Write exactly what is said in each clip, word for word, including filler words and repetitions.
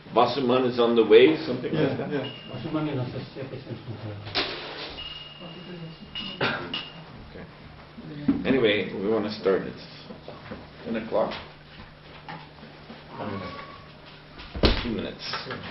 Vasuman is on the way, something yeah, like that? Yeah. Okay. Anyway, we want to start. It's ten o'clock. Two minutes.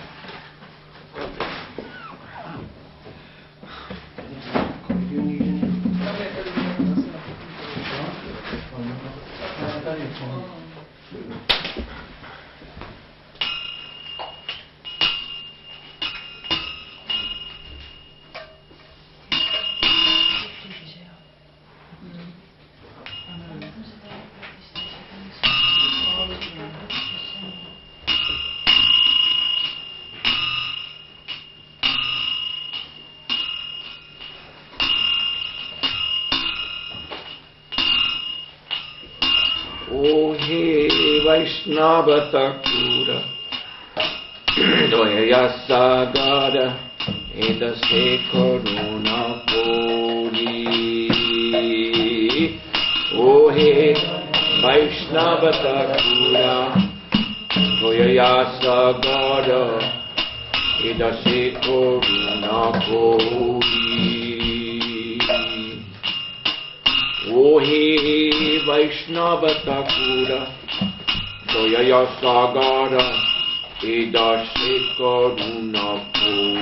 O he Vaishnava Thakura Doya Sagada Edase Karuna Puri. O he Vaishnava Thakura Doya Sagada Edase Karuna Puri. O he Vaishnava Thakura Doya Sagara Edase Karuna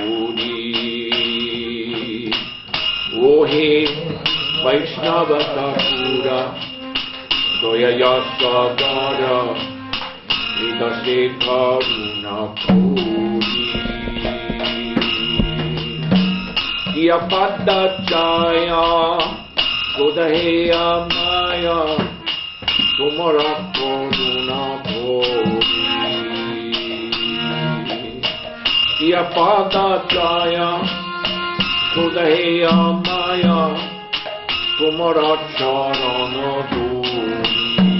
Puri. O he Vaishnava Thakura Doya Sagara Edase Karuna Puri. Yapada Jaya Godaheya Maya Tumara Karuna Puri. Yapada Jaya Godaheya Maya Tumara Charana Duri.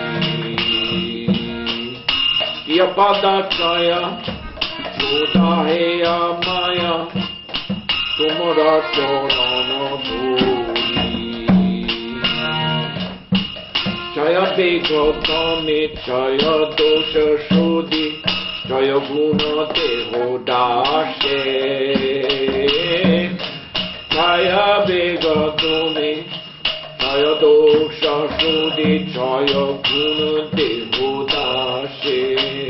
Yapada Jaya Godaheya Maya Tumara Charana Duri. Jaya Begotami, Jaya Dosha Shuddhi, Jaya Guna Deho Dashe. Jaya Begotami, Jaya Dosha Shuddhi, Jaya Guna Deho Dashe.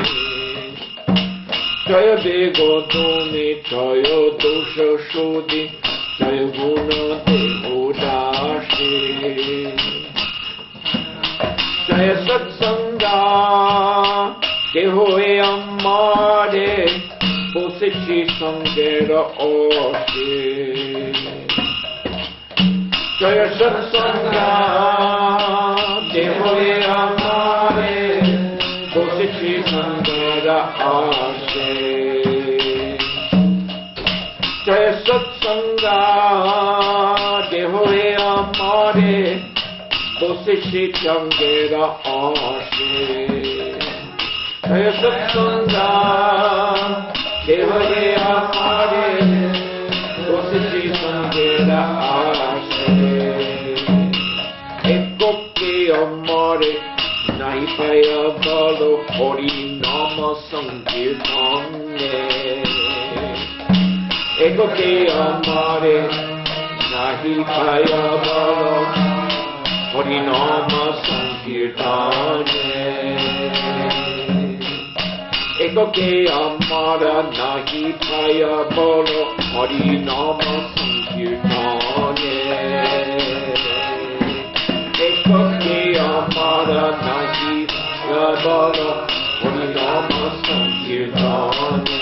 Jaya Begotami, Jaya Dosha Shuddhi, Jaya Guna Deho Dashe. Jaya Satsanga Dehoe Amare Bosichi Sangera Oshe. Jaya Satsanga Dehoe Amare Bosichi Sangera Oshe. Jaya Satsanga Dehoe Amare Bosichi Sangera Oshe. Jaya Satsanga Dehoe Amare Bosichi Sangera Oshe. Eko ke amare nahi paya balo Hari Nama Sankirtane. Eko ke amare nahi paya balo Hari Nama Sankirtane. Eko ke amara nahi paya bolo Hari Nama Sankirtane. Eko ke amara nahi paya bolo Hari Nama Sankirtane.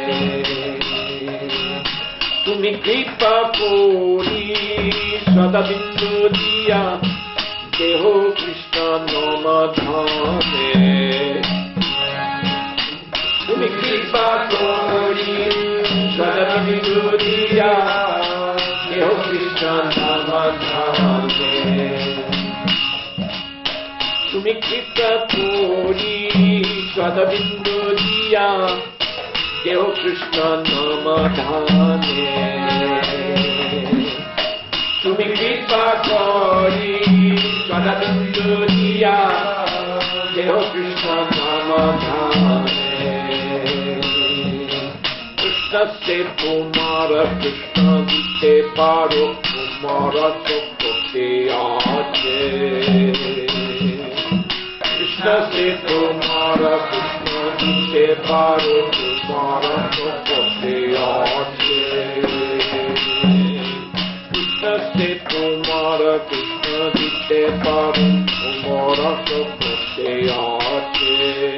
Tumi kripa kori sada bindu diya Deho Krishna Nama Dhane. Tumi kripa kori sada bindu diya Deho Krishna Nama Dhane. Tumi kripa kori sada bindu diya Deho Krishna Nama Dhane. Tumi kripa kori sada bindu diya Deho Krishna Nama Dhane. Krishna se Kumara, Krishna Gite Paro, Kumara Sokote Ache. Krishna se Kumara, Krishna Gite Paro, Kumara Sokote Ache. Krishna se Kumara, Krishna Gite Paro, Kumara Sokote Ache.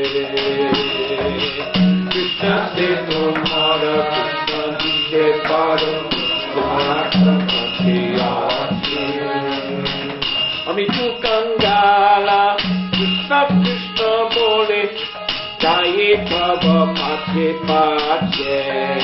Krishna se Kumara, Krishna Gite Paro, Kumara Sokote Ache. Ami tu Kangala, Krishna Krishna bole, Jaye Baba Pache Pache.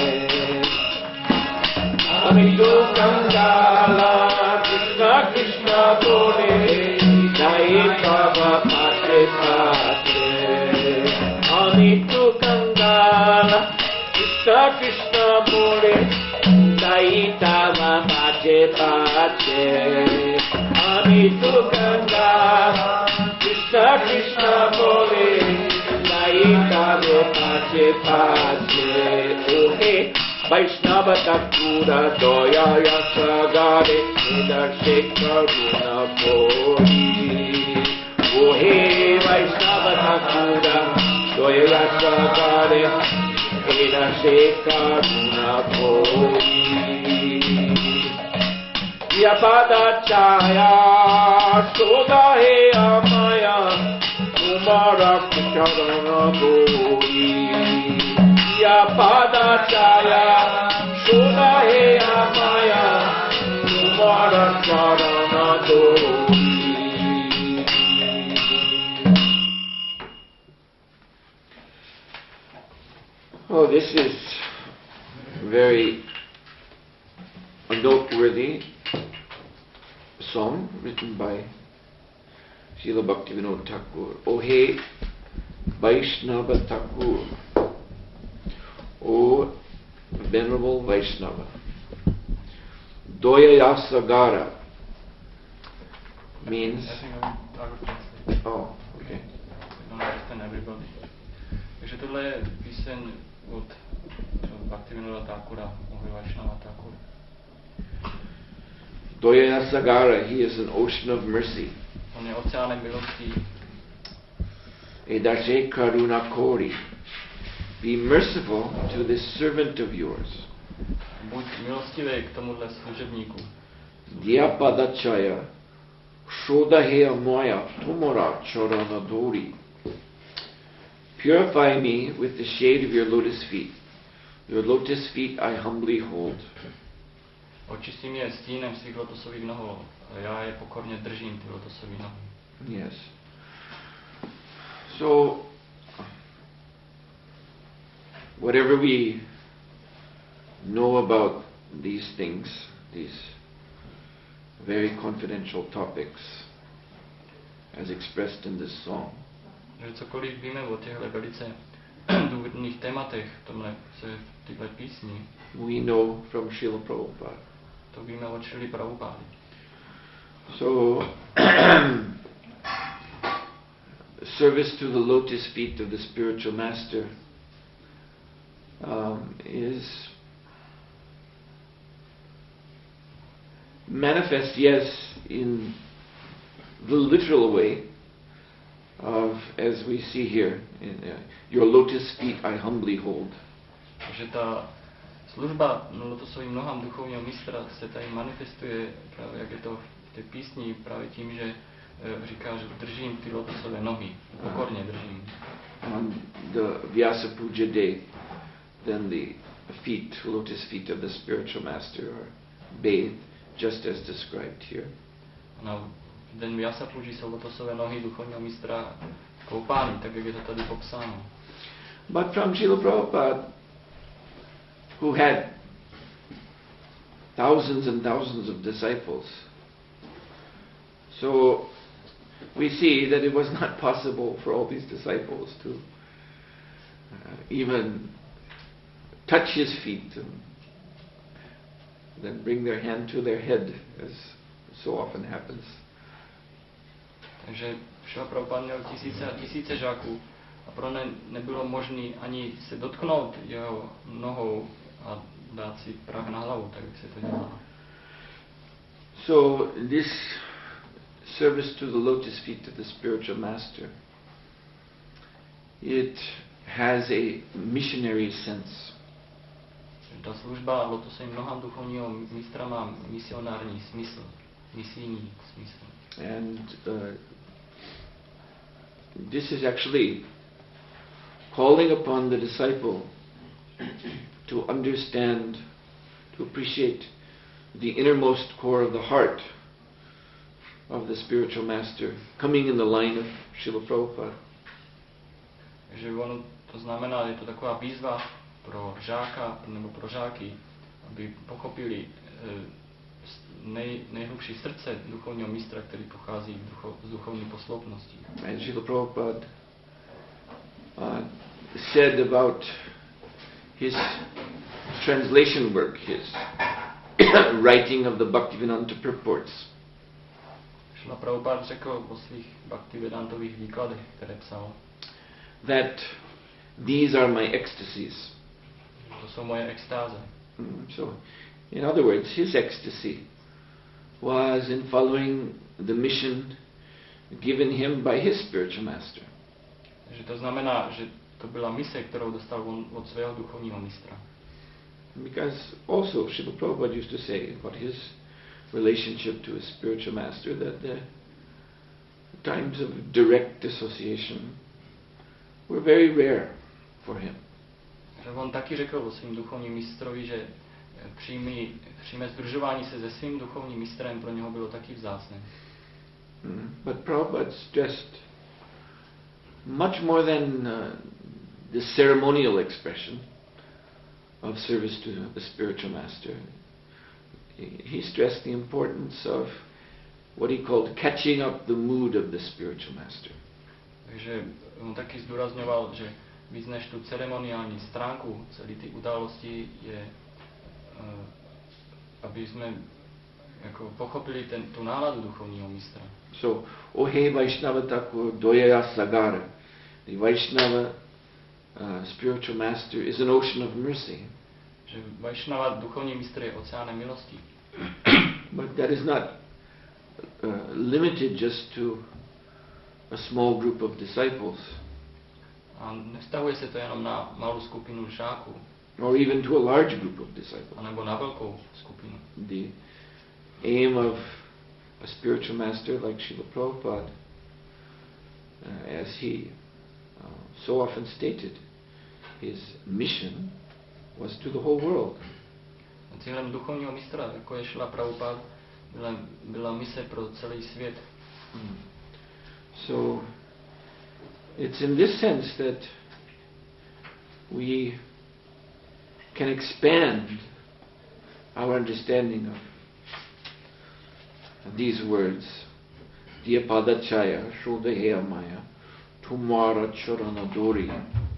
Ami tu Kangala, Krishna Krishna bole, Jaye Baba Pache Pache. Ami tu Kangala, Krishna Krishna bole, Jaye Baba Pache Pache. Ami tu Kangala, Krishna Krishna bole, Jaye Baba Pache Pache. Oh hey, Vaishnava Thakura Doya Yasagare Nidarshe Karuna Pori. Oh hey, Vaishnava Thakura Doya Yasagare Nidarshe Karuna Pori. Yapada Chaya Soda He Amaya Kumara Kucharana Pori. Yapada Chaya Soda He Amaya Kumara Charana Pori. Oh, this is very a noteworthy song written by Srila Bhaktivinoda Thakur. O hey Vaishnava Thakur, O Venerable Vaishnava. Doya Yasagara means... Oh, okay. Don't understand everybody. Takže tohle je píseň od Bhaktivinoda Thakura, o Vaishnava Thakur. Doya Yasagara, he is an ocean of mercy. On je oceánem milostí. Edarshe Karuna Kori. Be merciful to this servant of yours. Buď milostivý k tomuhle služebníku. Dyapadachaya Shodaheya Maya Tumara Charana Dori. Purify me with the shade of your lotus feet. Your lotus feet I humbly hold. Očistí mě stínem svých lotosových nohou, a já je pokorně držím, ty lotosové nohy. Yes. So, whatever we know about these things, these very confidential topics, as expressed in this song, že cokoliv víme o těchto velice důvodných tématech, tomhle se v této písni, we know from Srila Prabhupada. To víme od Srily Prabhupády. So, service to the lotus feet of the spiritual master um, is manifest, yes, in the literal way of, as we see here, in, uh, your lotus feet I humbly hold. Že ta služba lotosovým nohám duchovního mistra se tady manifestuje právě, jak je to v té písni, právě tím, že e, říká, že držím ty lotosové nohy, pokorně držím. On the Vyasa Puja day, then the feet, lotus feet of the spiritual master are bathed, just as described here. Na den Vyasa Puji jsou lotosové nohy duchovního mistra koupány, tak jak je to tady popsáno. But from Srila Prabhupada, who had thousands and thousands of disciples, so we see that it was not possible for all these disciples to uh, even touch his feet and then bring their hand to their head, as so often happens. Takže Šrila Prabhupád měl tisíce a tisíce žáků a pro ně nebylo možné ani se dotknout jeho nohou a dát si prach na hlavu, tak jak se to dělá. So this service to the lotus feet of the spiritual master, it has a missionary sense. Ta služba lotosovým nohám duchovního mistra má misionární smysl, misijní smysl. And uh, this is actually calling upon the disciple to understand, to appreciate the innermost core of the heart of the spiritual master, coming in the line of Srila Prabhupada. Že ono to znamená, je to taková výzva pro žáka nebo pro žáky, aby pochopili nej, nejhlubší srdce duchovního mistra, který pochází z duchovní posloupnosti. And Srila Prabhupada uh, said about his translation work, his writing of the Bhaktivedanta purports. Srila Prabhupada řekl o svých Bhaktivedantových výkladech, které psal, that these are my ecstasies. To jsou moje extáze. Mm, so, in other words, his ecstasy was in following the mission given him by his spiritual master. Že to znamená, že to byla mise, kterou dostal on od svého duchovního mistra. Because also Srila Prabhupada used to say about his relationship to his spiritual master that the times of direct association were very rare for him. Že on taky řekl o svým duchovním mistrovi, že přímý, přímé združování se se svým duchovním mistrem pro něho bylo taky vzácné. Mm. But Prabhupada stressed much more than uh, the ceremonial expression of service to the spiritual master. He stressed the importance of what he called catching up the mood of the spiritual master. Takže on taky zdůrazňoval, že víc než tu ceremoniální stránku celé ty události je, uh, aby jsme jako pochopili ten, tu náladu duchovního mistra. So, Ohe Vaishnava Thakur Doya Sagar, the Vaishnava uh, spiritual master is an ocean of mercy. Že Vaishnava duchovní mistr je oceánem milosti. But that is not uh, limited just to a small group of disciples. A nevztahuje se to jenom na malou skupinu žáků. Or even to a large group of disciples. A nebo na velkou skupinu. The aim of a spiritual master like Srila Prabhupada, uh, as he uh, so often stated, his mission was to the whole world. A cílem duchovního mistra, jako je Srila Prabhupada, byla, byla mise pro celý svět. Mm. So it's in this sense that we can expand our understanding of these words. Diyapadachaya Shodheya Maya Tumara Charanadori.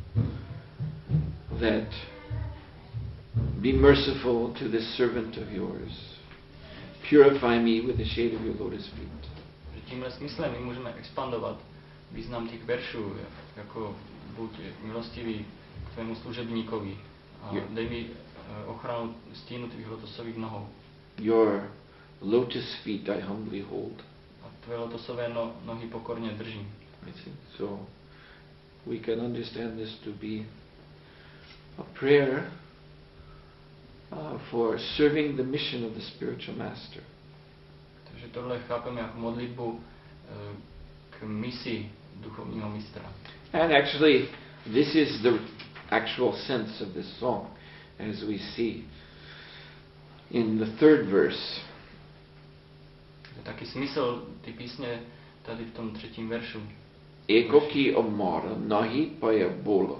That be merciful to this servant of yours. Purify me with the shade of your lotus feet. Tímhle smyslem my můžeme expandovat význam těch veršů, jako buď milostivý k tvému služebníkovi a dej mi ochranu stínu tvých lotosových nohou. Your lotus feet I humbly hold. A tvé lotosové no, nohy pokorně držím. I think so. We can understand this to be a prayer uh, for serving the mission of the spiritual master. Takže tohle chápeme jako modlitbu uh, k misi duchovního mistra. And actually, this is the actual sense of this song, as we see in the third verse. Je taky smysl ty písně tady v tom třetím veršu. Ekoki amara nahi paya bola.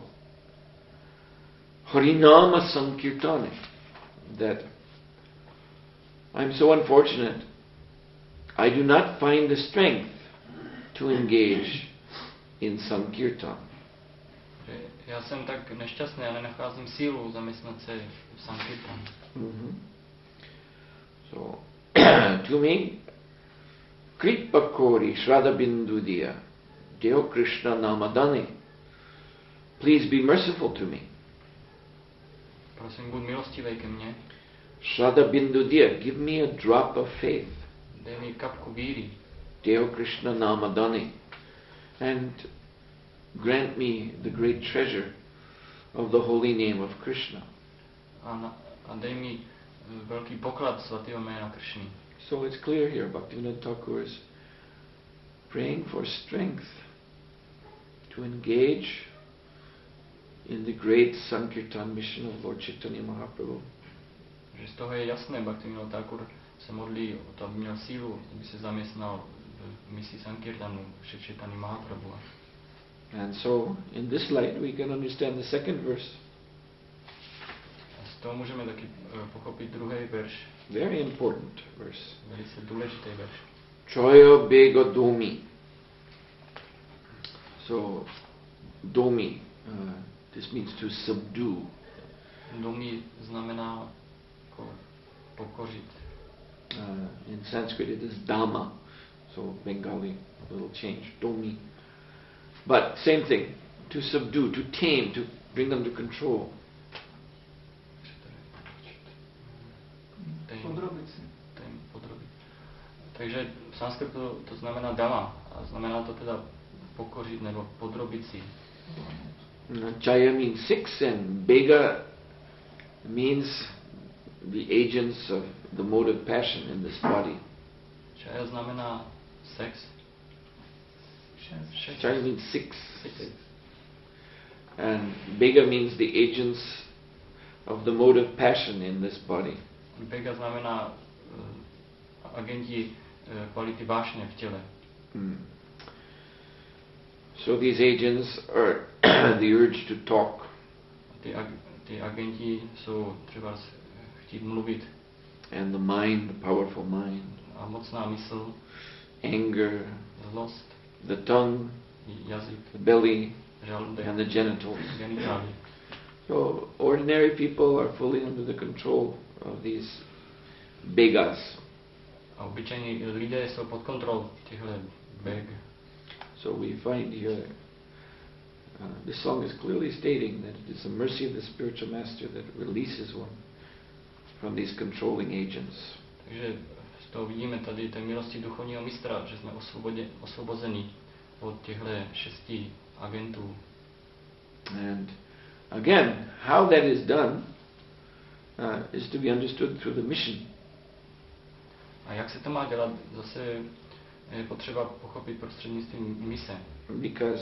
Harinama sankirtane. That I'm so unfortunate. I do not find the strength to engage in sankirtan. Já jsem tak nešťastný, já nenacházím sílu zaměstnat se v sankirtan. Mm-hmm. So, to me, Kripa Kori Shraddha Bindu Diya, Deo Krishna Namadani, please be merciful to me. prosím, buď milostivý ke mně, Shraddha Bindudia, give me a drop of faith. dej mi kapku víry. Deo Krishna Namadani. And grant me the great treasure of the holy name of Krishna. A, na, a dej mi velký poklad svatého jména Kršny. So it's clear here, Bhaktivinoda Thakur is praying for strength to engage in the great Sankirtan mission of Lord Chaitanya Mahaprabhu. Že z toho je jasné, Bhaktivinoda Thakur se modlí o to, aby měl sílu, aby se zaměstnal v misi Sankirtanu, Šri Chaitanya Mahaprabhu. And so, in this light, we can understand the second verse. A z toho můžeme taky uh, pochopit druhý verš, Very important verse. velice důležitý verš. Choya Bega Domi. So, Domi, uh, this means to subdue. Domi znamená jako pokořit. Uh, in Sanskrit it is Dhamma, so Bengali, a little change, Domi. But same thing, to subdue, to tame, to bring them to control. Podrobit si. Tém, podrobit. Takže v sanskritu to znamená dama a znamená to teda pokořit nebo podrobit si. Uh, Chaya means six and Bega means the agents of the mode of passion in this body. Čaja znamená sex. Šest. Chaya means six. Six. And Bega means the agents of the mode of passion in this body. Bega znamená uh, agenti uh, kvality vášně v těle. Mm. So these agents are the urge to talk, Ty, ag, ty agenti jsou třeba s- chtít mluvit and the mind, the powerful mind, a mocná mysl, anger, zlost, the tongue, jazyk, the belly, žaludek, and the genitals. genitálie. So ordinary people are fully under the control of these begas. A obyčejní lidé jsou pod kontrolou těchto beg. So we find here, uh, this song is clearly stating that it is the mercy of the spiritual master that releases one from these controlling agents. Takže z toho vidíme tady té milosti duchovního mistra, že jsme osvobodě, osvobozeni od těchto šesti agentů. And again, how that is done uh, is to be understood through the mission. A jak se to má dělat, zase je potřeba pochopit prostřednictvím mise. Because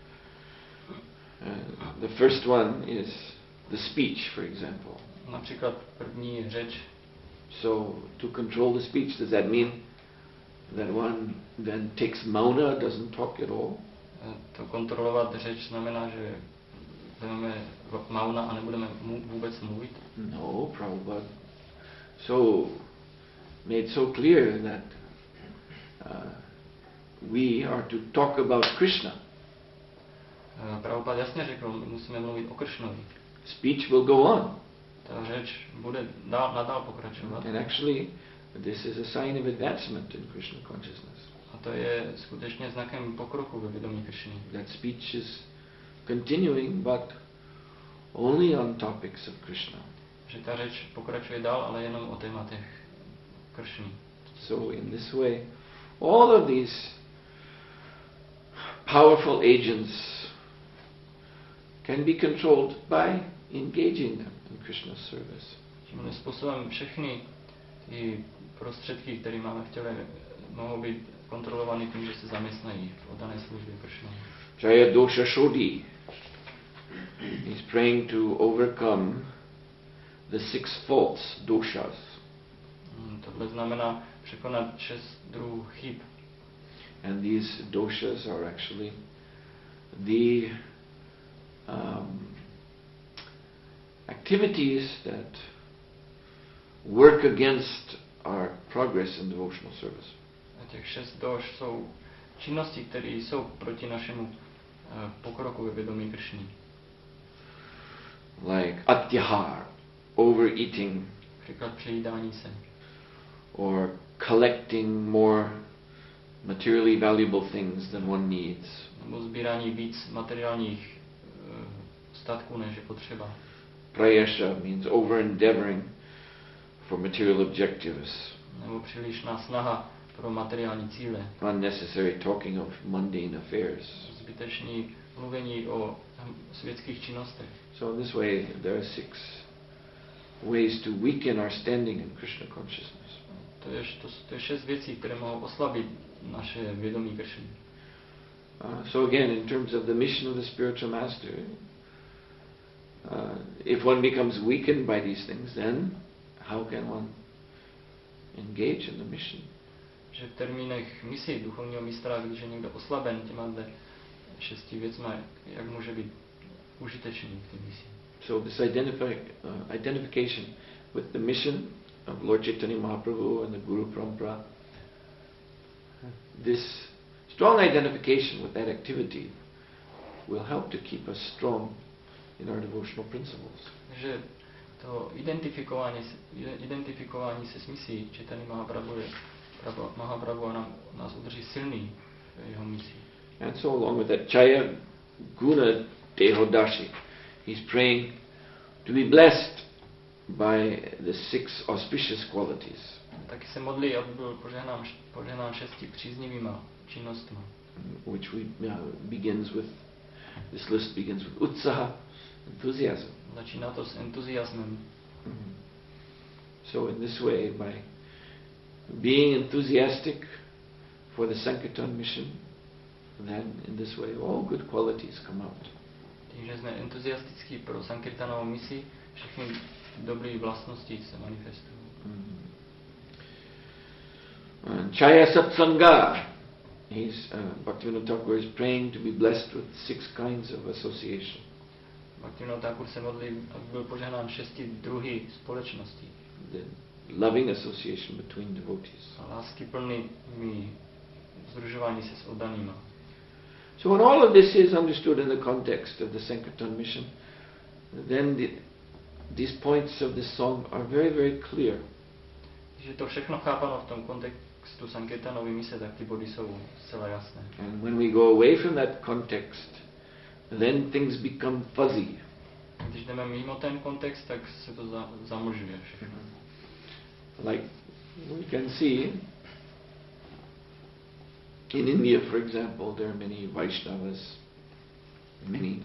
uh, the first one is the speech, for example. Například první řeč. So to control the speech, does that mean that one then takes mauna, doesn't talk at all? To kontrolovat řeč znamená, že vezmeme mauna a nebudeme mu, vůbec mluvit. No, Prabhupada. So made so clear that uh, we are to talk about Krishna. Prabhupada jasně řekl, my musíme mluvit o Kršnovi. Speech will go on. Ta řeč bude dál, nadál pokračovat. And actually, this is a sign of advancement in Krishna consciousness. A to je skutečně znakem pokroku ve vědomí Kršny. That speech is continuing, but only on topics of Krishna. Že ta řeč pokračuje dál, ale jenom o tématech Kršny. So in this way, all of these powerful agents can be controlled by engaging them in Krishna's service. Tímhle způsobem všechny ty prostředky, které máme v těle, mohou být kontrolovány tím, že se zaměstnají v oddané službě Kršny. Jaya dosha shodhi. He's praying to overcome the six faults, doshas. Hmm, tohle znamená překonat šest druhů chyb. And these doshas are actually the um, activities that work against our progress in devotional service. A těch šest doš jsou činnosti, které jsou proti našemu uh, pokroku ve vědomí Kršny. Like atyahar, overeating, Příklad přejídání se. or collecting more materially valuable things than one needs. Nebo sbírání víc materiálních uh, statků, než je potřeba. Prayasha means over endeavoring for material objectives. Nebo přílišná snaha pro materiální cíle. Unnecessary talking of mundane affairs. Zbytečný mluvení o světských činnostech. So in this way there are six ways to weaken our standing in Krishna consciousness. To je, to, to je šest věcí, které mohou oslabit naše vědomí Kršny. Uh, so again, in terms of the mission of the spiritual master, uh, if one becomes weakened by these things, then how can one engage in the mission? Že v termínech misi duchovního mistra, když je někdo oslaben těma šesti věcma, jak může být užitečný v té misi. So this identifi- uh, identification with the mission of Lord Chaitanya Mahaprabhu and the Guru Parampara, this strong identification with that activity will help to keep us strong in our devotional principles. Že to identifikování, identifikování se s misí Chaitanya Mahaprabhu je Mahaprabhu nám, nás udrží silný v jeho misi. And so along with that Chaya Guna Dehodashi, he's praying to be blessed by the six auspicious qualities. Taky se modlí, aby byl požehnán, požehnán šesti příznivýma činnostmi. Which we uh, begins with, this list begins with utsaha, enthusiasm. Začíná to s entuziasmem. Mm-hmm. So in this way, by being enthusiastic for the Sankirtan mission, then in this way all good qualities come out. Tím, že jsme entuziastický pro Sankirtanovou misi, všechny dobré vlastnosti se manifestují. Mm-hmm. And Chaya Satsanga, he's, uh, Bhaktivinoda Thakur is praying to be blessed with six kinds of association. Bhaktivinoda Thakur se modlí, aby byl požehnán šesti druhy společností. The loving association between devotees. A láskyplný združování se s oddanýma. So when all of this is understood in the context of the Sankirtan mission, then the, these points of the song are very, very clear. Když je to všechno chápano v tom kontextu Sankirtanovy mise, tak ty body jsou zcela jasné. And when we go away from that context, then things become fuzzy. Když jdeme mimo ten kontext, tak se to za, zamlžuje všechno. Like we can see in India, for example, there are many Vaishnavas, many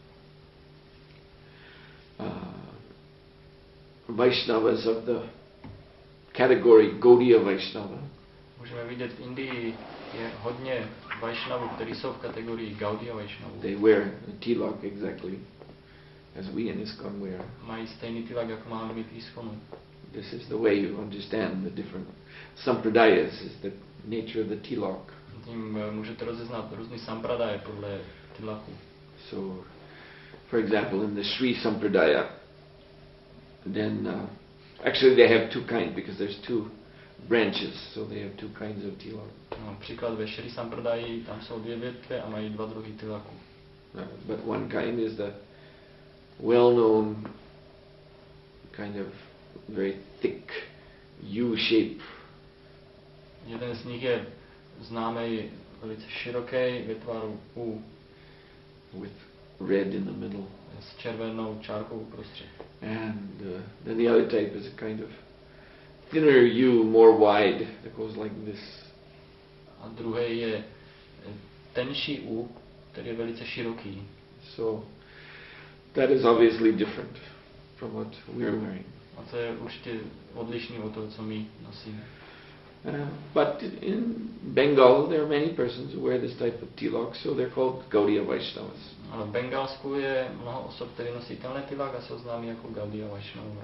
uh, Vaishnavas of the category Gaudiya Vaishnava. Můžeme vidět v Indii je hodně Vaishnavů, kteří jsou v kategorii Gaudiya Vaishnavů. They wear a tilak exactly as we in ISKCON wear. Mají stejný tilak, jak máme my v ISKCONu. This is the way you understand the different sampradayas, is the nature of the tilak. Tím můžete rozeznat různý sampradaje podle tilaku. So, for example, in the Sri Sampradaya, then uh, actually they have two kinds because there's two branches, so they have two kinds of tilak. No, příklad ve Sri Sampradaji, tam jsou dvě větve a mají dva druhy tilaku. Uh, but one kind is the well-known kind of very thick U shape. Jeden z nich je známý velice široký ve tvaru U. With red in the middle. S červenou čárkou uprostřed. And uh, then the other type is a kind of thinner U, more wide, that goes like this. A druhý je tenší U, který je velice široký. So that is obviously different from what we're wearing. A to je určitě odlišný od toho, co my nosíme. Uh, but in Bengal there are many persons who wear this type of tilak, so they're called Gaudiya Vaishnavas. Ale v Bengalsku je mnoho osob, které nosí tenhle tilak a jsou známí jako Gaudiya Vaishnavové.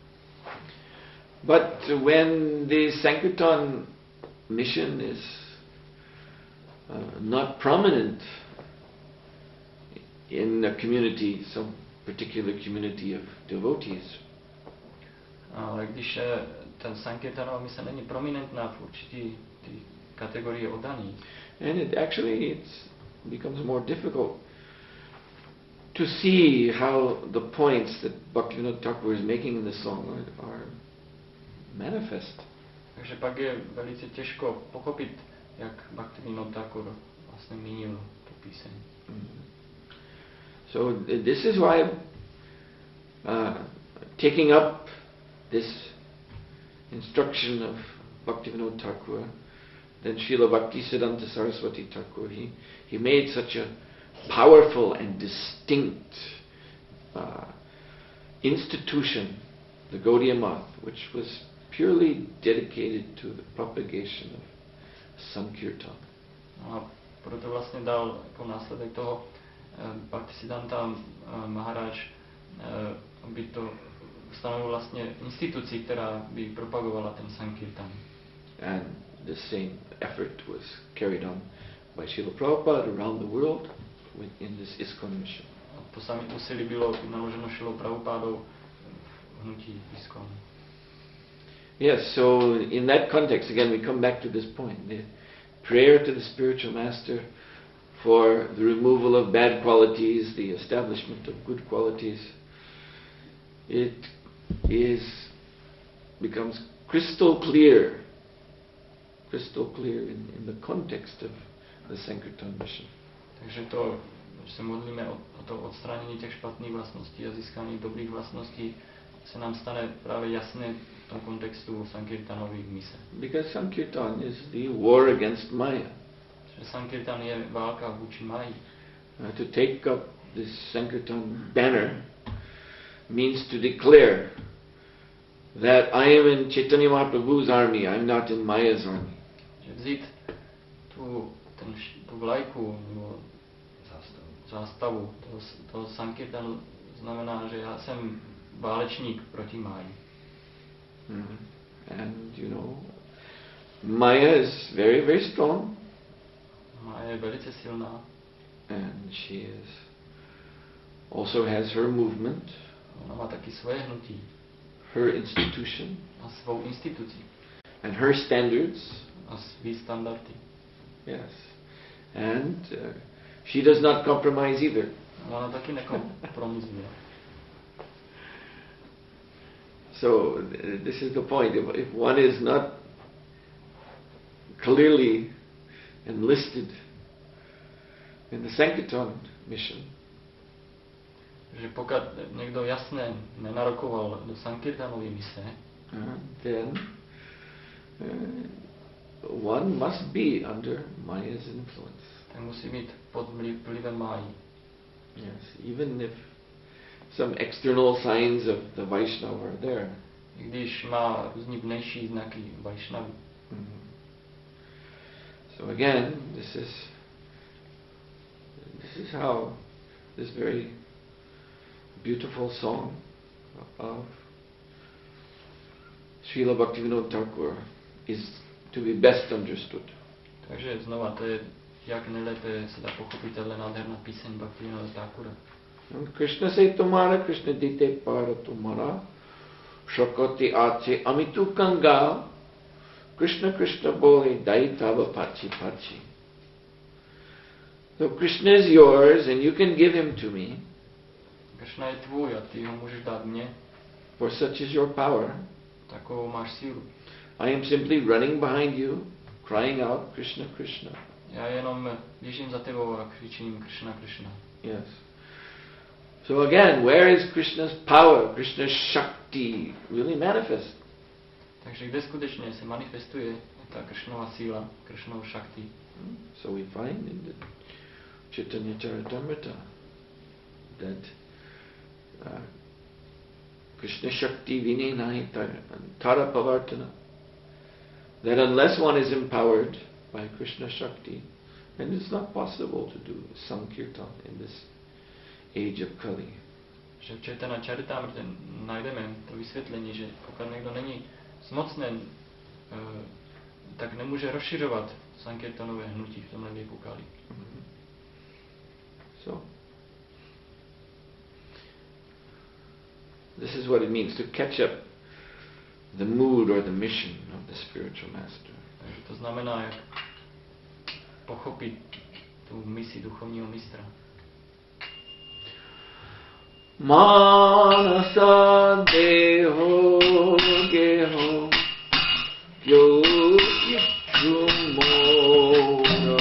But when the Sankirtan mission is uh, not prominent in a community, some particular community of devotees, ale když je ten Sankirtanova mise není prominentná v určitý ty kategorii oddaný, and it actually it's becomes more difficult to see how the points that Bhaktivinoda Thakur is making in the song are, are manifest. Takže pak je velice těžko pochopit, jak Bhaktivinoda Thakur vlastně mínil tu píseň. Mm. So this is why uh, taking up this instruction of Bhaktivinoda Thakur, then Srila Bhaktisiddhanta Saraswati Thakur, he, he made such a powerful and distinct uh, institution, the Gaudiya Math, which was purely dedicated to the propagation of Sankirtan. A proto vlastně dal jako následek toho eh, Bhaktisiddhanta eh, Maharaj, eh, aby to stanovil vlastně instituci, která by propagovala ten Sankirtan. And the same effort was carried on by Srila Prabhupada around the world in this ISKCON mission. A to samé úsilí bylo naloženo Šrilou Prabhupádou v hnutí ISKCON. Yes, so in that context, again, we come back to this point. The prayer to the spiritual master for the removal of bad qualities, the establishment of good qualities, it is becomes crystal clear, crystal clear in, in the context of the Sankirtan mission. Takže to, že se modlíme o, o to odstranění těch špatných vlastností a získání dobrých vlastností, se nám stane právě jasné v tom kontextu Sankirtanový mise. Because Sankirtan is the war against Maya. Že Sankirtan je válka vůči Maji. Uh, to take up this Sankirtan banner means to declare that I am in Chaitanya Mahaprabhu's army, I am not in Maya's army. Že vzít tu, ten, tu vlajku nebo zástavu toho, toho Sankirtanu znamená, že já jsem válečník proti Máji. Mm. And you know, Maya is very, very strong. Mája je velice silná. And she is also has her movement, Ona má taky svoje hnutí. her institution, A svou instituci. and her standards. A svý standardy. Yes. And uh, she does not compromise either. Ona taky nekompromisuje. So th- this is the point. If, if one is not clearly enlisted in the Sankirtan mission, Že pokud někdo jasně nenarokoval do Sankirtanové mise, uh, then uh, one must be under Maya's influence. tak musí být pod vlivem Máji. Yes, even if some external signs of the Vaishnava are there. I když má různý vnější znaky Vaishnavy. Mm. So again, this is this is how this very beautiful song of Srila Bhaktivinoda Thakur is to be best understood. Takže znova, to je jak nejlépe se dá pochopit tato nádherná píseň Bhaktivinoda Thakura. Krishna se tumhara, Krishna dite para tumhara, shakati ache amitu kanga, Krishna Krishna bole dai tava pachi pachi. So Krishna is yours and you can give him to me, Krishna je tvůj a ty ho můžeš dát mně, for such is your power. takovou máš sílu. I am simply running behind you, crying out Krishna Krishna. Já jenom běžím za tebou a křičím Krishna Krishna. Yes. So again, where is Krishna's power, Krishna's Shakti really manifest? Takže kde skutečně se manifestuje ta Krishnova síla, Krishnova Shakti? So we find in the Chaitanya Charitamrita that uh, Krishna Shakti Vinay Tara Pavartana, that unless one is empowered by Krishna Shakti, then it's not possible to do Sankirtan in this age of Kali. Že v Chaitanya Charitamrita najdeme to vysvětlení, že pokud někdo není zmocnen, uh, tak nemůže rozšiřovat Sankirtanové hnutí v tomhle věku Kali. Mm-hmm. So, this is what it means to catch up the mood or the mission of the spiritual master. Takže to znamená, jak pochopit tu misi duchovního mistra. Manasa deho geho yogi chumono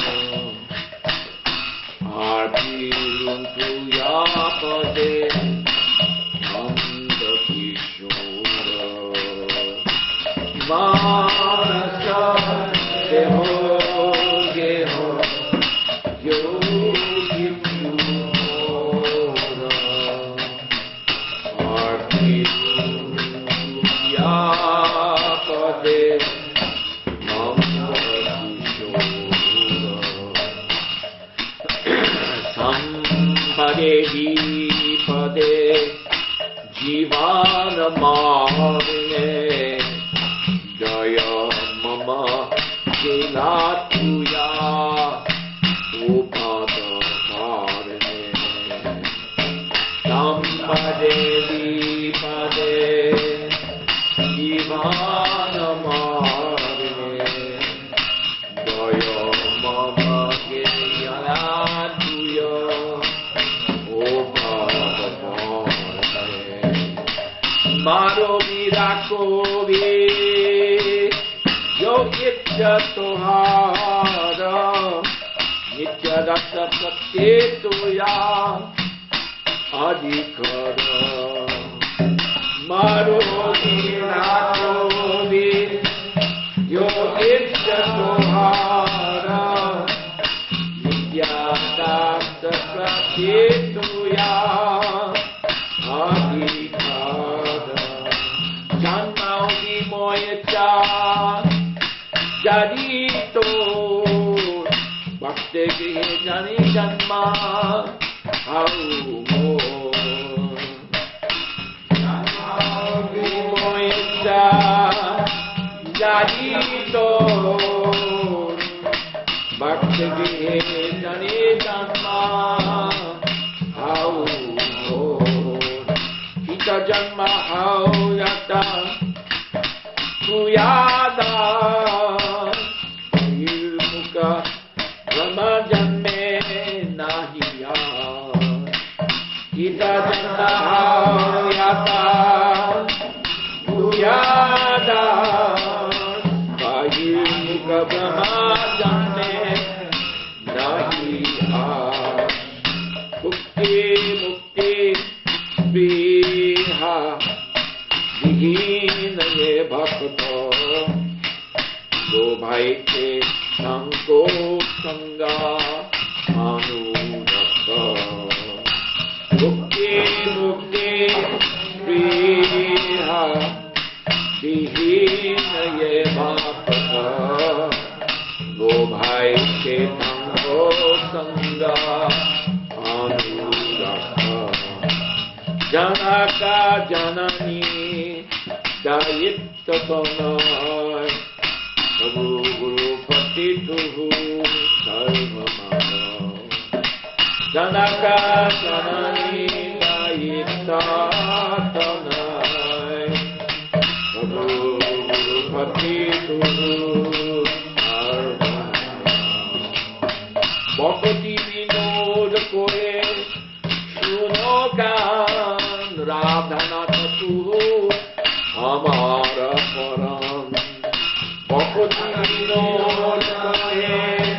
arpiruntu yapade Pade Sampade Pade Jivana Marne Jaya Mama Kilatuya Upada Parne Sampade Pade Jivana Marne Jaya Mama Kilatuya Maro Mirakovi Yogitya Tohara Nitya Rasa Pratyetoya Adhikara Maro Mirakovi Yogitya Tohara Nitya Rasa Pratyetoya Adhikara Janmauhi moyacha Jadito Bhakti grihe jani janma Haumo Janmauhi moyacha Jadito Bhakti grihe jani janma Haumo Hita janma hauyata Kuyada Yumuka Brahma janme nahiya Hita janma hauyata Kuyada Yumuka Brahma janme nahiya Mukti mukti Viha Vihina ye bhakta Go bhaite Sanko Sanga Anudakta Mukti mukti Viha Vihina ye bhakta Go bhaite Sanko Sanga Anudakta Janaka Janani Dayipta Sonai Prabhu Guru Patituhu Sarvamana Janaka Janani Dayipta Sonai Prabhu Guru Patituhu Sarvamana Bhakti Vinod Kore Sunokan Radhana Tatu Amara Param Bhakti Vinod Kare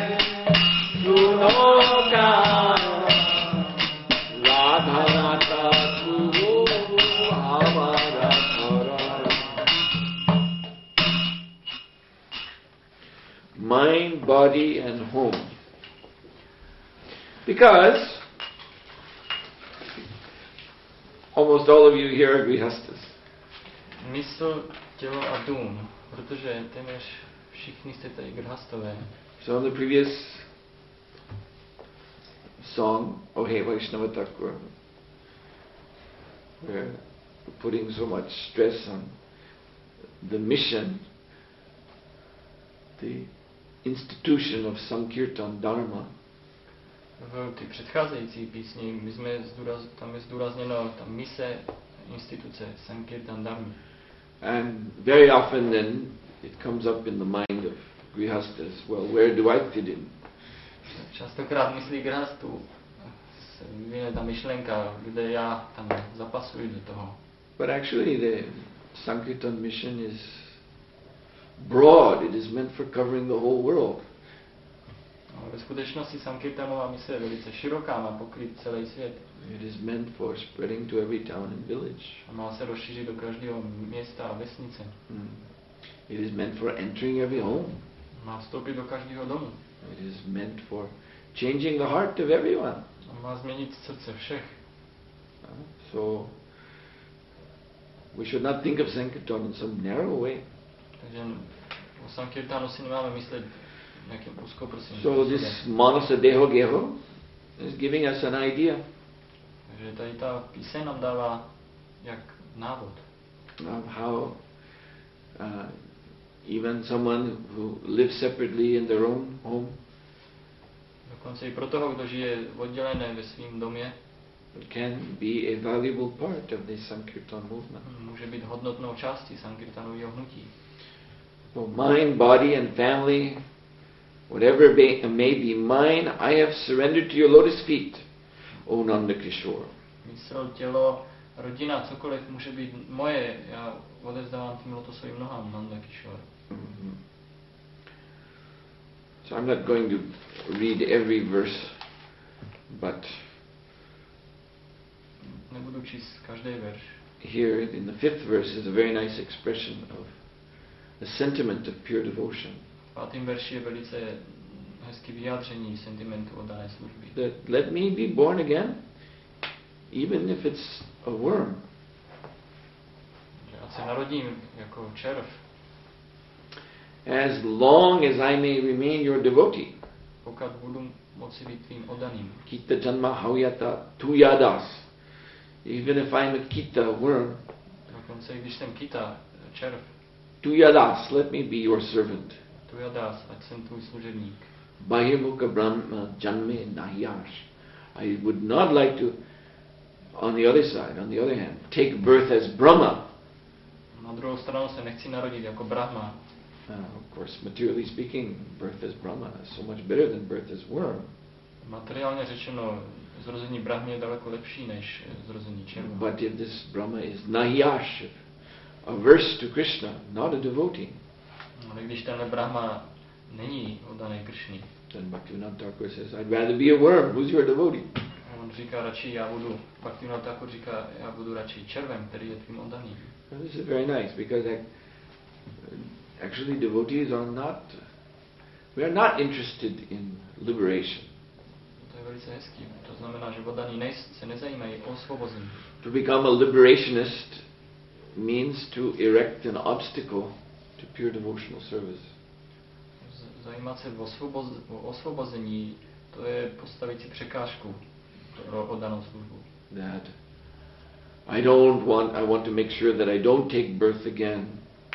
Sunokan Radhana Tatu Amara Param. Mind, body and home. Because almost all of you here are grihastas. Mysl, tělo a dům, protože téměř všichni jste tady grhastové. So in the previous song, Oh Hey Vaishnava Thakur, we're putting so much stress on the mission, the institution of Sankirtan Dharma. V ty předcházející písni my jsme zdůraz, tam je zdůrazněno ta mise instituce Sankirtan Dharma. And very often then it comes up in the mind of grihastas, well, where do I fit in? Častokrát myslí grihastů se vyvine ta myšlenka, kde já tam zapasuji do toho. But actually the Sankirtan mission is broad, it is meant for covering the whole world. No, ve skutečnosti Sankirtanová mise je velice široká, má pokryt celý svět. It is meant for spreading to every town and village. A má se rozšířit do každého města a vesnice. Hmm. It is meant for entering every home. Má vstoupit do každého domu. It is meant for changing the heart of everyone. A má změnit srdce všech. So We should not think of Sankirtan in some narrow way. Takže o Sankirtanu si nemáme myslet nějakým úzkoprsým So způsobem. this Manasa Deho Geho is giving us an idea Takže tady ta píseň nám dává jak návod. of how uh, even someone who lives separately in their own home Dokonce i pro toho, kdo žije oddělené ve svém domě, can be a valuable part of the Sankirtan movement. může být hodnotnou částí Sankirtanového hnutí. So mind, body and family, whatever may, may be mine, I have surrendered to your lotus feet, O Nanda Kishore. Mysl, tělo, rodina, cokoliv může být moje, já odevzdávám tím lotosovým nohám, Nanda Kishore. Mm-hmm. So I'm not going to read every verse, but Nebudu číst každý verš. here in the fifth verse is a very nice expression of the sentiment of pure devotion. V pátém verši je velice hezký vyjádření sentimentu oddané služby. That let me be born again, even if it's a worm. Že ať se narodím jako červ, As long as I may remain your devotee. pokud budu moci být tvým oddaným. Kita janma hauyata tuyadas. Even if I'm a kita worm, Dokonce i když jsem kita, červ, tuyadas, let me be your servant. tu jadás, ať jsem tvůj služebník. Bahirmukha brahma janme nahiyash. I would not like to, on the other side, on the other hand, take birth as Brahma. Na druhou stranu se nechci narodit jako Brahma. Uh, of course, materially speaking, birth as Brahma is so much better than birth as worm. Materiálně řečeno, zrození Brahmy je daleko lepší než zrození červa. But if this Brahma is nahiyash, averse to Krishna, not a devotee, Ale když tenhle Brahma není oddaný Kršně, then Bhaktivinoda Thakur says, I'd rather be a worm. Who's your devotee? on říká radši, já budu, Bhaktivinoda Thakur říká, já budu radši červem, který je tvým oddaným. Now, this is very nice because ac- actually devotees are not, we are not interested in liberation. To je velice hezký. To znamená, že oddaní nejs, se nezajímají o osvobození. To become a liberationist means to erect an obstacle to pure devotional service. Z- Zajímat se o, osvoboz, o osvobození, to je postavit si překážku pro oddanou službu. That I don't want, I want to make sure that I don't take birth again.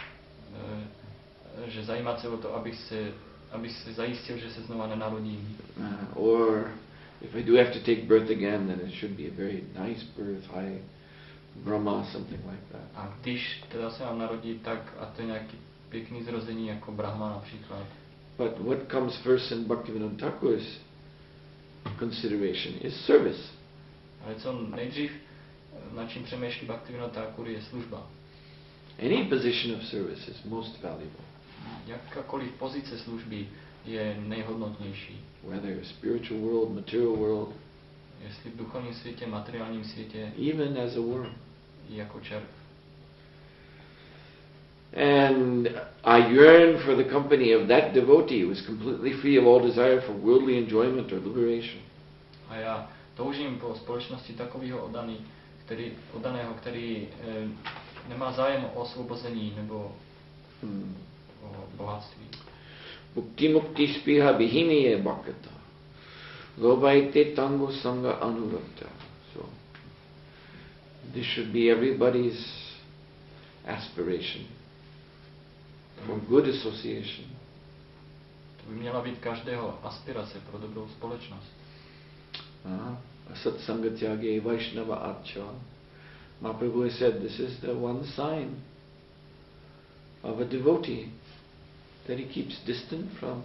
E, že zajímat se o to, abych se, abych se zajistil, že se znova nenarodím. Uh, or if I do have to take birth again, then it should be a very nice birth, high Brahma, something like that. A když teda se mám narodit, tak a to je nějaký pěkný zrození jako Brahma například. But what comes first in Bhaktivinoda Thakur's consideration is service. Ale co nejdřív, nad čím přemýšlí Bhaktivinoda Thakur, je služba. Any position of service is most valuable, Jakákoliv pozice služby je nejhodnotnější. whether spiritual world, material world, Jestli v duchovním světě, materiálním světě, even as a worm. i jako červ. And I yearn for the company of that devotee who is completely free of all desire for worldly enjoyment or liberation. A já toužím po společnosti takového oddaný, který, oddaného, který eh, nemá zájem o osvobození nebo Hmm. o bohatství. Mukti mukti spiha bihiniye bhakata. Lobaite tango sanga anurata. So, this should be everybody's aspiration for good association. To by měla být každého aspirace pro dobrou společnost. Asat sangatyage vaishnava archa. Mahaprabhu has said this is the one sign of a devotee, that he keeps distant from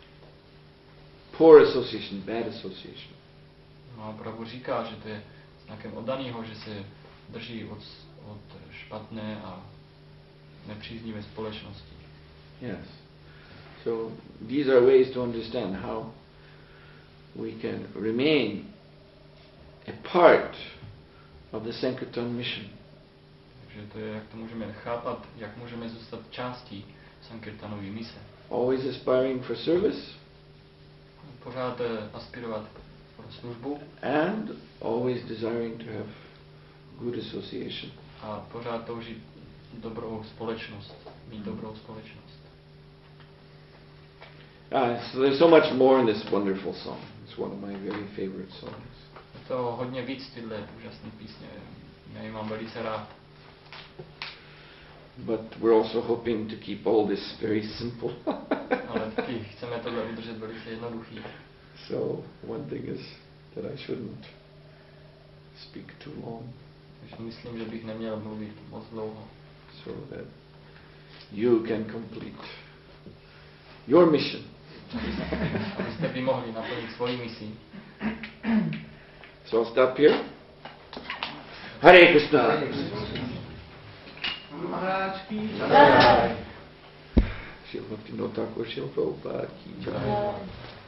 poor association, bad association. Mahaprabhu říká, že to je znakem oddaného, že se drží od, od špatné a nepříznivé společnosti. Yes. So these are ways to understand how we can remain a part of the Sankirtan mission. Takže to je, jak to můžeme chápat, jak můžeme zůstat částí Sankirtanové mise. Always aspiring for service Pořád eh, aspirovat pro službu and always desiring to have good association. a pořád toužit dobrou společnost, mít dobrou společnost. Uh, so there's so much more in this wonderful song. It's one of my very favorite songs. Je to hodně víc tyhle úžasné písně. Já ji mám velice rád. But we're also hoping to keep all this very simple. Ale taky chceme tohle udržet velice jednoduchý. So one thing is that I shouldn't speak too long. Takže myslím, že bych neměl mluvit moc dlouho. So that you can complete your mission. Abyste vy mohli naplnit svoji misi. So I'll stop here. Hare Krishna. Maharaj ki Shri Bhaktivinoda Thakur Srila Prabhupada ki jai.